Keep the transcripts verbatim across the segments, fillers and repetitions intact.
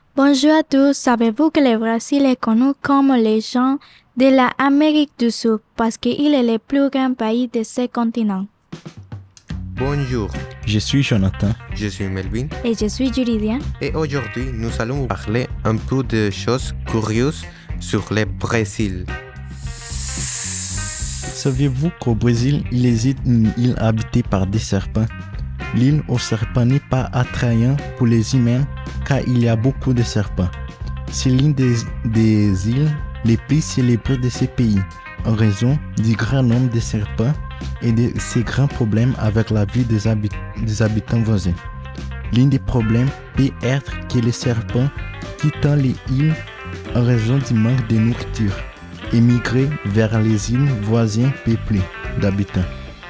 Bonjour à tous, savez-vous que le Brésil est connu comme les gens de l'Amérique du Sud parce qu'il est le plus grand pays de ce continent? Bonjour, Je suis Jonathan. je suis Melvin Et je suis Juridia. et aujourd'hui nous allons vous parler un peu de choses curieuses sur le Brésil. Saviez-vous qu'au Brésil, il existe une île habitée par des serpents? L'île aux serpents n'est pas attrayante pour les humains car il y a beaucoup de serpents. C'est l'une des, des îles les plus célébrées de ce pays en raison du grand nombre de serpents et de ses grands problèmes avec la vie des, habit- des habitants voisins. L'un des problèmes peut être que les serpents quittant les îles en raison du manque de nourriture et migrer vers les îles voisines peuplées d'habitants.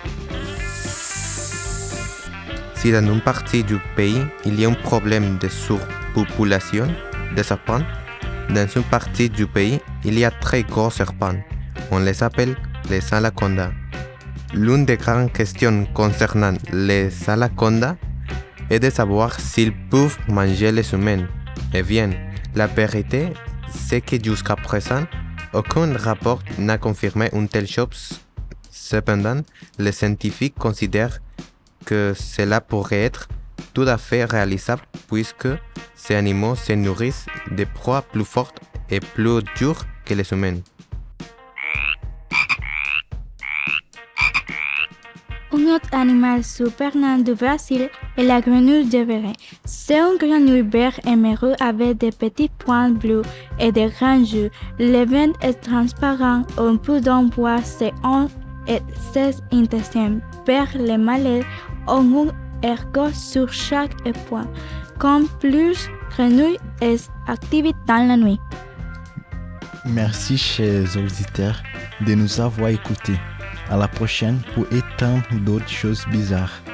Si dans une partie du pays il y a un problème de surpopulation de serpents, dans une partie du pays il y a très gros serpents. On les appelle les anacondas. L'une des grandes questions concernant les anacondas est de savoir s'ils peuvent manger les humains. Eh bien, la vérité, c'est que jusqu'à présent, aucun rapport n'a confirmé une telle chose. Cependant, les scientifiques considèrent que cela pourrait être tout à fait réalisable puisque ces animaux se nourrissent de proies plus fortes et plus dures que les humains. Un autre animal surprenant du Brésil est la grenouille de verre. C'est une grenouille verte émeraude avec des petits points bleus et de grands yeux. Le ventre est transparent, on peut donc voir ses ondes et ses intestins. Vers les mâles ont un ergot sur chaque épaule. Comme plus grenouille est active dans la nuit. Merci, chers auditeurs, de nous avoir écoutés. À la prochaine pour étendre d'autres choses bizarres.